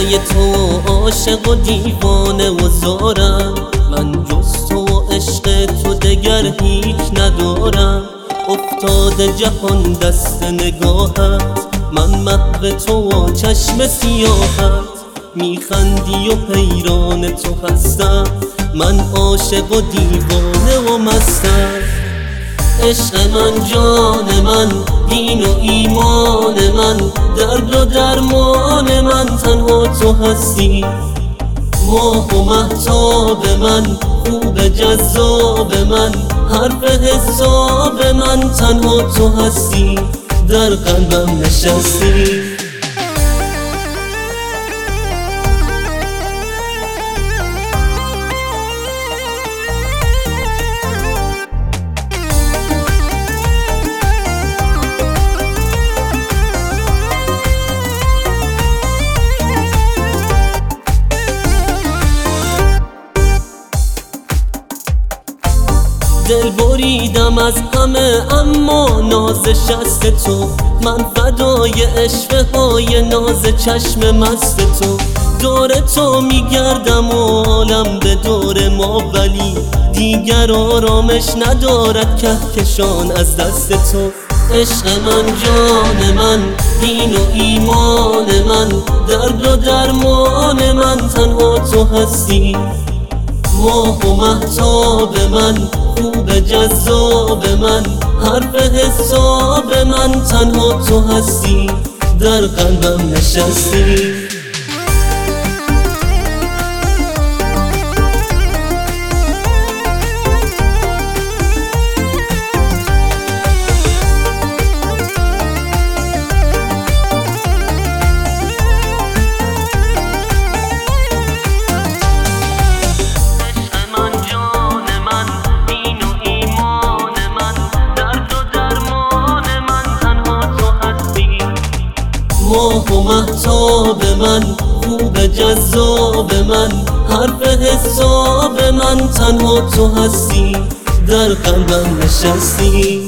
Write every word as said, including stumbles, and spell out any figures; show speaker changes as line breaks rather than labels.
برای تو عاشق و دیوانه و زارم، من جز تو و عشق تو دگر هیچ ندارم. افتاده جهان دست نگاهت، من محو تو و چشم سیاهت. میخندی و حیران تو هستم، من عاشق و دیوانه و مستم. عشق من جان من، دین و ایمان من، درد و درمان من، تنها تو هستی. ماه و مهتاب من، خوب جذاب من، حرف حساب من، تنها تو هستی، در قلبم نشستی. دل بریدم از همه اما ناز شست تو، من فدای عشوه های ناز چشم مست تو. دور تو میگردم و عالم به دور ما، ولی دیگر آرامش ندارد کهکشان از دست تو. عشق من جان من، دین و ایمان من، درد و درمان من، تنها تو هستی. ماه و مهتاب من، خوب جذاب من، حرف حساب من، تنها تو هستی، در قلبم نشستی. ماه و مهتاب من، خوب جذاب من، حرف حساب من، تنها تو هستی، در قلبم نشستی.